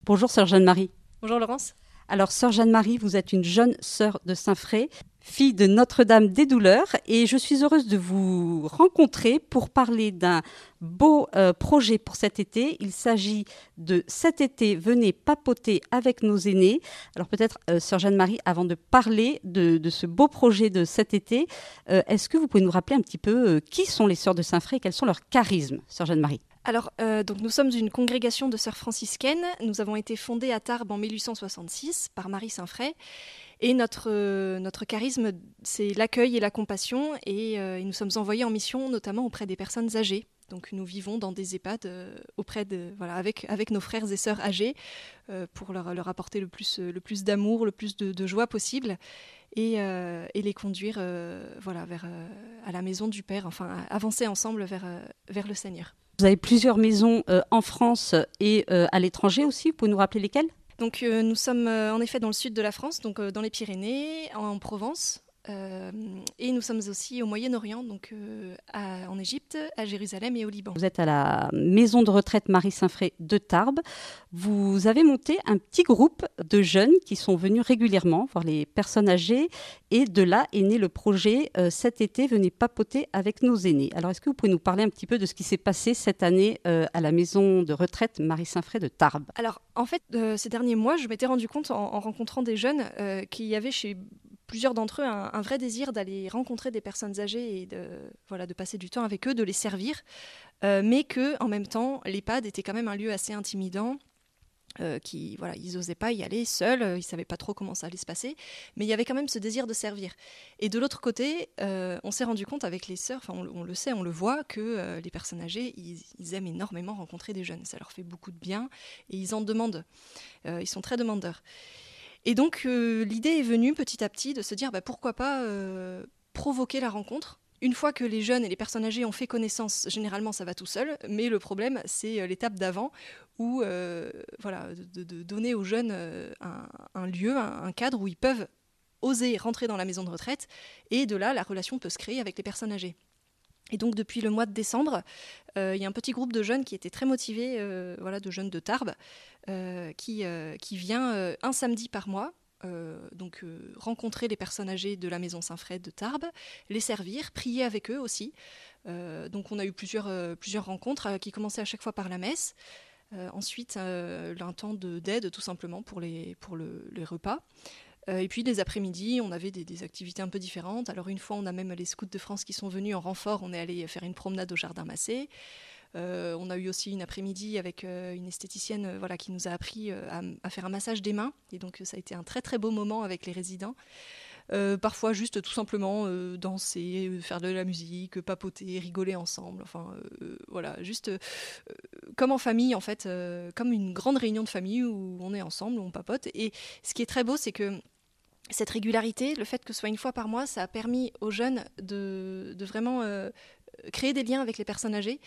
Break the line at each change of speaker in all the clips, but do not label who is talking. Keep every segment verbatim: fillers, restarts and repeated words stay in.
Bonjour sœur Jeanne-Marie.
Bonjour Laurence.
Alors sœur Jeanne-Marie, vous êtes une jeune sœur de Saint-Fré, fille de Notre-Dame des Douleurs, et je suis heureuse de vous rencontrer pour parler d'un beau euh, projet pour cet été. Il s'agit de cet été, venez papoter avec nos aînés. Alors peut-être euh, sœur Jeanne-Marie, avant de parler de, de ce beau projet de cet été, euh, est-ce que vous pouvez nous rappeler un petit peu euh, qui sont les sœurs de Saint-Fré et quels sont leurs charismes, sœur Jeanne-Marie?
Alors, euh, donc nous sommes une congrégation de sœurs franciscaines. Nous avons été fondées à Tarbes en mille huit cent soixante-six par Marie Saint-Fré. Et notre, euh, notre charisme, c'est l'accueil et la compassion. Et, euh, et nous sommes envoyés en mission, notamment auprès des personnes âgées. Donc nous vivons dans des EHPAD euh, auprès de, voilà, avec, avec nos frères et sœurs âgés euh, pour leur, leur apporter le plus, le plus d'amour, le plus de, de joie possible. Et, euh, et les conduire euh, voilà, vers, euh, à la maison du Père, enfin avancer ensemble vers, euh, vers le Seigneur.
Vous avez plusieurs maisons euh, en France et euh, à l'étranger aussi. Vous pouvez nous rappeler lesquelles?
Donc euh, nous sommes euh, en effet dans le sud de la France, donc euh, dans les Pyrénées, en, en Provence, euh, et nous sommes aussi au Moyen-Orient, donc euh, à, en Égypte, à Jérusalem et au Liban.
Vous êtes à la maison de retraite Marie Saint-Fré de Tarbes. Vous avez monté un petit groupe de jeunes qui sont venus régulièrement voir les personnes âgées, et de là est né le projet euh, cet été, venez papoter avec nos aînés. Alors est-ce que vous pouvez nous parler un petit peu de ce qui s'est passé cette année euh, à la maison de retraite Marie Saint-Fré de Tarbes?
Alors en fait, euh, ces derniers mois, je m'étais rendu compte en, en rencontrant des jeunes euh, qu'il y avait chez plusieurs d'entre eux un, un vrai désir d'aller rencontrer des personnes âgées et de, voilà, de passer du temps avec eux, de les servir, euh, mais que en même temps, l'EHPAD était quand même un lieu assez intimidant. Euh, qui, voilà, ils n'osaient pas y aller seuls, euh, ils ne savaient pas trop comment ça allait se passer, mais il y avait quand même ce désir de servir. Et de l'autre côté, euh, on s'est rendu compte avec les sœurs, enfin on, on le sait, on le voit, que euh, les personnes âgées, ils, ils aiment énormément rencontrer des jeunes, ça leur fait beaucoup de bien, et ils en demandent, euh, ils sont très demandeurs. Et donc euh, l'idée est venue petit à petit de se dire, bah, pourquoi pas euh, provoquer la rencontre. Une fois que les jeunes et les personnes âgées ont fait connaissance, généralement ça va tout seul, mais le problème c'est l'étape d'avant où euh, voilà, de, de donner aux jeunes euh, un, un lieu, un, un cadre où ils peuvent oser rentrer dans la maison de retraite, et de là la relation peut se créer avec les personnes âgées. Et donc depuis le mois de décembre, euh, il y a un petit groupe de jeunes qui étaient très motivés, euh, voilà, de jeunes de Tarbes, euh, qui, euh, qui vient euh, un samedi par mois. Euh, donc euh, rencontrer les personnes âgées de la maison Saint-Fré de Tarbes, les servir, prier avec eux aussi. Euh, donc on a eu plusieurs, euh, plusieurs rencontres euh, qui commençaient à chaque fois par la messe. Euh, ensuite, euh, un temps de, d'aide tout simplement pour les, pour le, les repas. Euh, et puis les après-midi, on avait des, des activités un peu différentes. Alors une fois, on a même les scouts de France qui sont venus en renfort. On est allé faire une promenade au Jardin Massé. Euh, on a eu aussi une après-midi avec euh, une esthéticienne euh, voilà, qui nous a appris euh, à, à faire un massage des mains. Et donc ça a été un très très beau moment avec les résidents. Euh, parfois juste tout simplement euh, danser, faire de la musique, papoter, rigoler ensemble. Enfin euh, voilà, juste euh, comme en famille en fait, euh, comme une grande réunion de famille où on est ensemble, où on papote. Et ce qui est très beau, c'est que cette régularité, le fait que ce soit une fois par mois, ça a permis aux jeunes de, de vraiment euh, créer des liens avec les personnes âgées.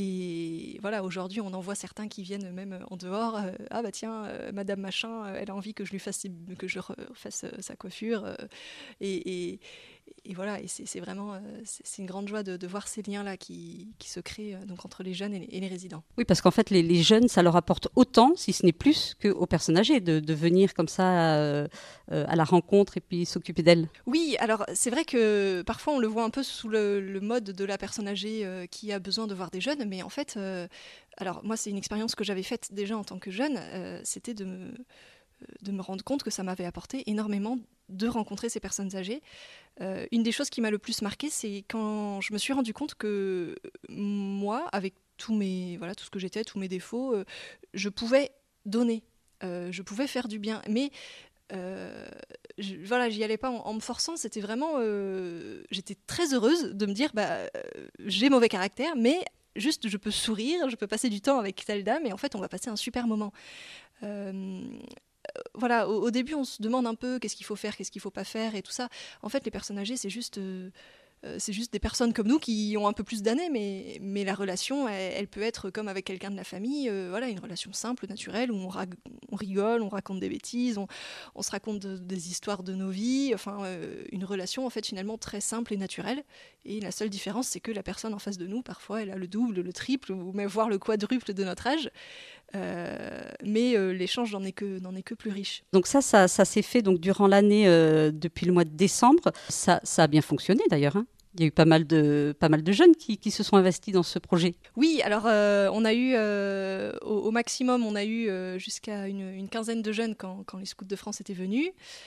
Et voilà, aujourd'hui, on en voit certains qui viennent même en dehors. Euh, ah bah tiens, euh, Madame Machin, euh, elle a envie que je lui fasse, que je refasse euh, sa coiffure. Euh, et, et, et voilà, et c'est, c'est vraiment, euh, c'est, c'est une grande joie de, de voir ces liens-là qui, qui se créent euh, donc entre les jeunes et les, et les résidents.
Oui, parce qu'en fait, les, les jeunes, ça leur apporte autant, si ce n'est plus, qu'aux personnes âgées, de, de venir comme ça euh, euh, à la rencontre et puis s'occuper d'elles.
Oui, alors c'est vrai que parfois on le voit un peu sous le, le mode de la personne âgée euh, qui a besoin de voir des jeunes, mais en fait, euh, alors moi c'est une expérience que j'avais faite déjà en tant que jeune, euh, c'était de me, de me rendre compte que ça m'avait apporté énormément de rencontrer ces personnes âgées. Euh, une des choses qui m'a le plus marquée, c'est quand je me suis rendu compte que moi, avec tous mes, voilà, tout ce que j'étais, tous mes défauts, euh, je pouvais donner, euh, je pouvais faire du bien, mais euh, je, voilà, j'y allais pas en, en me forçant, c'était vraiment, euh, j'étais très heureuse de me dire, bah, euh, j'ai mauvais caractère, mais juste je peux sourire, je peux passer du temps avec telle dame, et en fait on va passer un super moment. Euh, voilà, au, au début on se demande un peu qu'est-ce qu'il faut faire, qu'est-ce qu'il faut pas faire et tout ça. En fait les personnes âgées c'est juste euh, euh, c'est juste des personnes comme nous qui ont un peu plus d'années, mais, mais la relation elle, elle peut être comme avec quelqu'un de la famille, euh, voilà, une relation simple, naturelle, où on, ra- on rigole, on raconte des bêtises, on, on se raconte de, des histoires de nos vies, enfin euh, une relation en fait finalement très simple et naturelle. Et la seule différence c'est que la personne en face de nous parfois elle a le double, le triple ou même voire le quadruple de notre âge. Euh, mais euh, l'échange n'en est que, n'en est que plus riche.
Donc ça, ça, ça s'est fait donc durant l'année, euh, depuis le mois de décembre. Ça, ça a bien fonctionné d'ailleurs, hein. Il y a eu pas mal de, pas mal de jeunes qui, qui se sont investis dans ce projet.
Oui, alors euh, on a eu, euh, au, au maximum, on a eu euh, jusqu'à une, une quinzaine de jeunes quand, quand les Scouts de France étaient venus.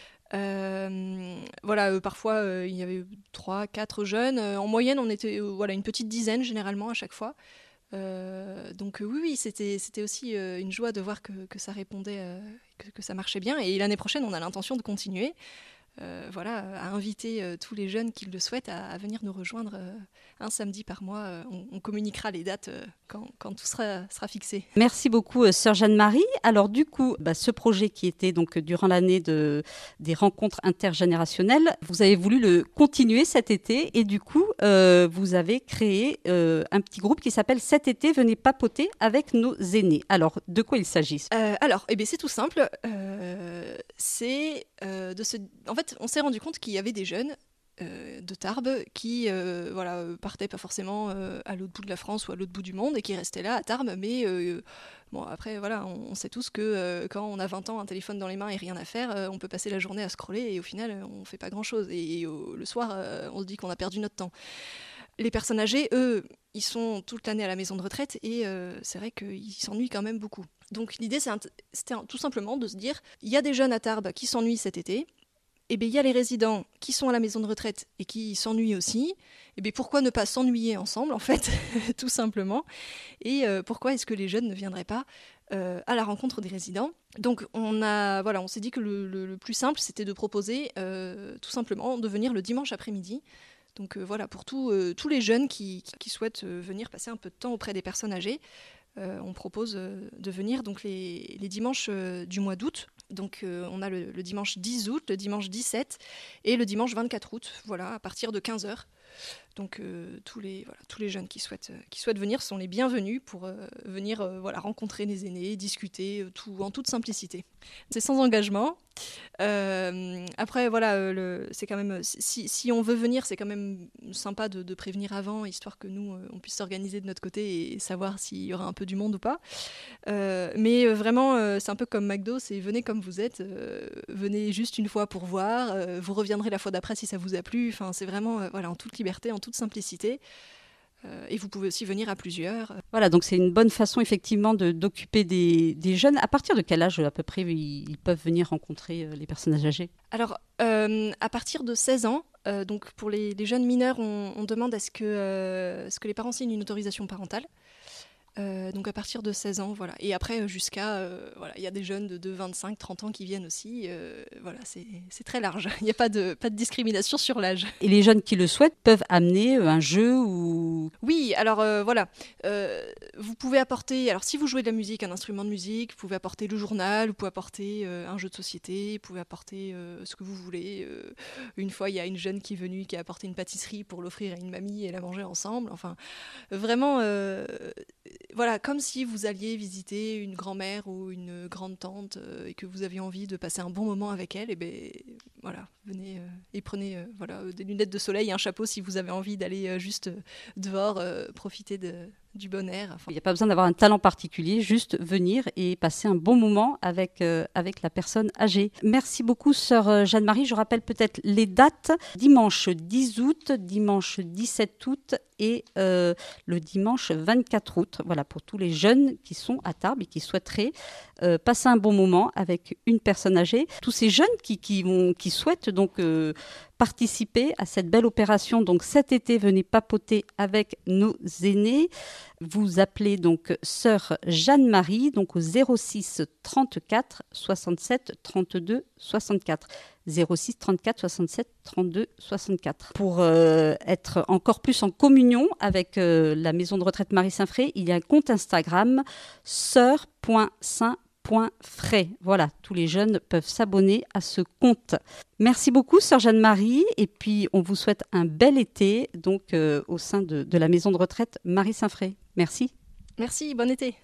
Euh, voilà, euh, parfois euh, il y avait trois, quatre jeunes. Euh, en moyenne, on était euh, voilà, une petite dizaine généralement à chaque fois. Euh, donc euh, oui, oui, c'était, c'était aussi euh, une joie de voir que, que ça répondait, euh, que, que ça marchait bien. Et l'année prochaine, on a l'intention de continuer. Euh, voilà, à inviter euh, tous les jeunes qui le souhaitent à, à venir nous rejoindre euh, un samedi par mois. Euh, on, on communiquera les dates euh, quand, quand tout sera, sera fixé.
Merci beaucoup, euh, sœur Jeanne-Marie. Alors du coup, bah, ce projet qui était donc durant l'année de, des rencontres intergénérationnelles, vous avez voulu le continuer cet été et du coup, euh, vous avez créé euh, un petit groupe qui s'appelle Cet été, venez papoter avec nos aînés. Alors, de quoi il s'agit ?
euh, Alors, eh bien, c'est tout simple. Euh, c'est euh, de se... En fait, on s'est rendu compte qu'il y avait des jeunes euh, de Tarbes qui euh, voilà, partaient pas forcément euh, à l'autre bout de la France ou à l'autre bout du monde et qui restaient là à Tarbes, mais euh, bon, après, voilà, on, on sait tous que euh, quand on a vingt ans, un téléphone dans les mains et rien à faire, euh, on peut passer la journée à scroller et au final, euh, on fait pas grand-chose. Et, et au, le soir, euh, on se dit qu'on a perdu notre temps. Les personnes âgées, eux, ils sont toute l'année à la maison de retraite et euh, c'est vrai qu'ils s'ennuient quand même beaucoup. Donc l'idée, c'est un, c'était un, tout simplement de se dire, il y a des jeunes à Tarbes qui s'ennuient cet été, et bien il y a les résidents qui sont à la maison de retraite et qui s'ennuient aussi, et bien pourquoi ne pas s'ennuyer ensemble, en fait, tout simplement. Et euh, pourquoi est-ce que les jeunes ne viendraient pas euh, à la rencontre des résidents ? Donc on, a, voilà, on s'est dit que le, le, le plus simple, c'était de proposer euh, tout simplement de venir le dimanche après-midi. Donc euh, voilà, pour tout, euh, tous les jeunes qui, qui, qui souhaitent euh, venir passer un peu de temps auprès des personnes âgées, euh, on propose euh, de venir donc les, les dimanches euh, du mois d'août. Donc euh, on a le, le dimanche dix août, le dimanche dix-sept et le dimanche vingt-quatre août, voilà, à partir de quinze heures. Donc euh, tous, les, voilà, tous les jeunes qui souhaitent, euh, qui souhaitent venir sont les bienvenus pour euh, venir euh, voilà, rencontrer les aînés, discuter euh, tout, en toute simplicité. C'est sans engagement. Euh, après, voilà, euh, le, c'est quand même, si, si on veut venir, c'est quand même sympa de, de prévenir avant, histoire que nous, euh, on puisse s'organiser de notre côté et savoir s'il y aura un peu du monde ou pas. Euh, mais euh, vraiment, euh, c'est un peu comme McDo, c'est venez comme vous êtes, euh, venez juste une fois pour voir, euh, vous reviendrez la fois d'après si ça vous a plu. Enfin, c'est vraiment, euh, voilà, en toute liberté, en toute simplicité. Euh, et vous pouvez aussi venir à plusieurs.
Voilà, donc c'est une bonne façon effectivement de, d'occuper des, des jeunes. À partir de quel âge à peu près ils, ils peuvent venir rencontrer les personnes âgées ?
Alors, euh, à partir de seize ans, euh, donc pour les, les jeunes mineurs, on, on demande à ce que, euh, ce que les parents signent une autorisation parentale. Euh, donc à partir de seize ans, voilà. Et après, jusqu'à... Euh, voilà, il y a des jeunes de, de vingt-cinq trente ans qui viennent aussi. Euh, voilà, c'est, c'est très large. Il n'y a pas de, pas de discrimination sur l'âge.
Et les jeunes qui le souhaitent peuvent amener un jeu ou...
Oui, alors euh, voilà. Euh, vous pouvez apporter... Alors si vous jouez de la musique, un instrument de musique, vous pouvez apporter le journal, vous pouvez apporter euh, un jeu de société, vous pouvez apporter euh, ce que vous voulez. Euh, une fois, il y a une jeune qui est venue, qui a apporté une pâtisserie pour l'offrir à une mamie et la manger ensemble. Enfin, vraiment... Euh, Voilà, comme si vous alliez visiter une grand-mère ou une grande-tante euh, et que vous aviez envie de passer un bon moment avec elle, et ben voilà, venez euh, et prenez euh, voilà, des lunettes de soleil et un chapeau si vous avez envie d'aller euh, juste euh, dehors euh, profiter de, du bon air. Enfin,
il n'y a pas besoin d'avoir un talent particulier, juste venir et passer un bon moment avec, euh, avec la personne âgée. Merci beaucoup, sœur Jeanne-Marie. Je rappelle peut-être les dates. Dimanche dix août, dimanche dix-sept août et euh, le dimanche vingt-quatre août. Voilà, pour tous les jeunes qui sont à Tarbes et qui souhaiteraient euh, passer un bon moment avec une personne âgée. Tous ces jeunes qui, qui, vont, qui souhaitent donc euh, participer à cette belle opération. Donc cet été, venez papoter avec nos aînés. Vous appelez donc sœur Jeanne-Marie donc au zéro six trente-quatre soixante-sept trente-deux soixante-quatre. zéro six trente-quatre soixante-sept trente-deux soixante-quatre. Pour euh, être encore plus en communion avec euh, la maison de retraite Marie-Saint-Fré, il y a un compte Instagram sœur point saint point fray. Voilà, tous les jeunes peuvent s'abonner à ce compte. Merci beaucoup, sœur Jeanne-Marie, et puis on vous souhaite un bel été donc euh, au sein de, de la maison de retraite Marie-Saint-Fré. Merci.
Merci, bon été.